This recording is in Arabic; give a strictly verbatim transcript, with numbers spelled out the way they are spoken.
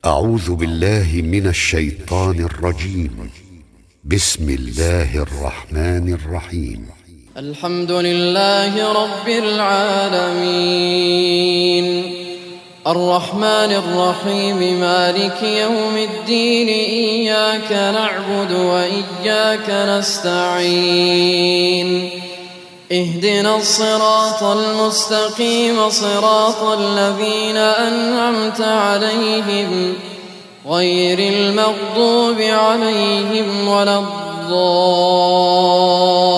أعوذ بالله من الشيطان الرجيم. بسم الله الرحمن الرحيم. الحمد لله رب العالمين الرحمن الرحيم مالك يوم الدين إياك نعبد وإياك نستعين اهدنا الصراط المستقيم صراط الذين أنعمت عليهم غير المغضوب عليهم ولا الضالين.